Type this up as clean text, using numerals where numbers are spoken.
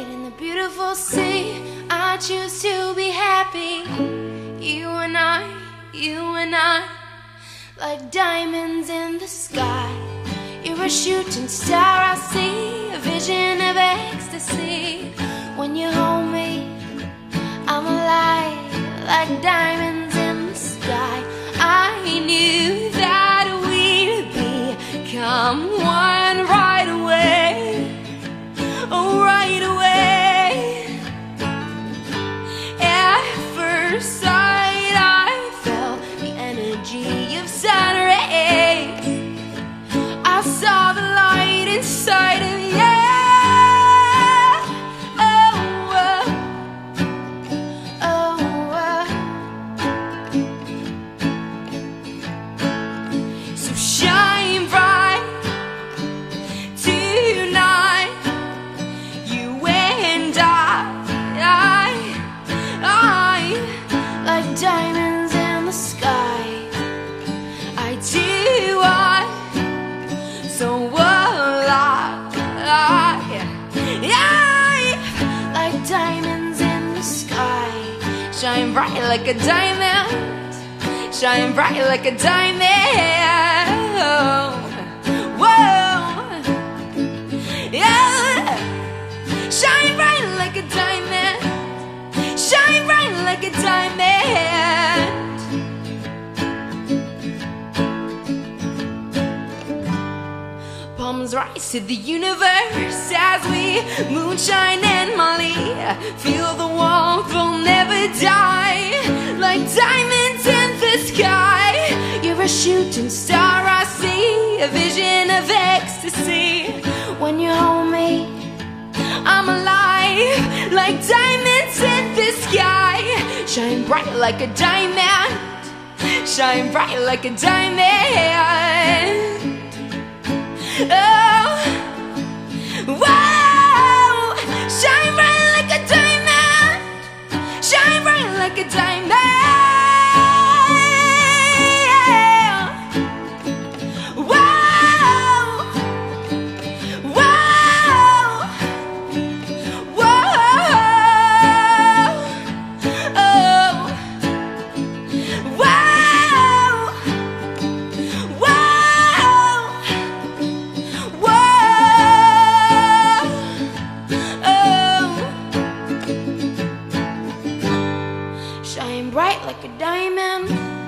night in the beautiful sea, I choose to be happy. You and I, like diamonds in the sky. You're a shooting star I see, a vision of ecstasy. When you hold me, I'm alive, like diamonds in the sky. I knew that we'd become one right away, oh right away. At first sight I felt the energy of sun rays. I saw the light inside of you. Diamonds in the sky, I do want so alive. Like diamonds in the sky, shine bright like a diamond, shine bright like a diamond. Whoa, yeah, shine bright like a diamond, shine bright like a diamond. Palms rise to the universe as we moonshine and Molly. Feel the warmth, we'll never die, like diamonds in the sky. You're a shooting star I see, a vision of ecstasy. When you hold me, I'm alive, like diamonds in the sky. Shine bright like a diamond, shine bright like a diamond. Oh, whoa, shine bright like a diamond, shine bright like a diamond. Shine bright like a diamond,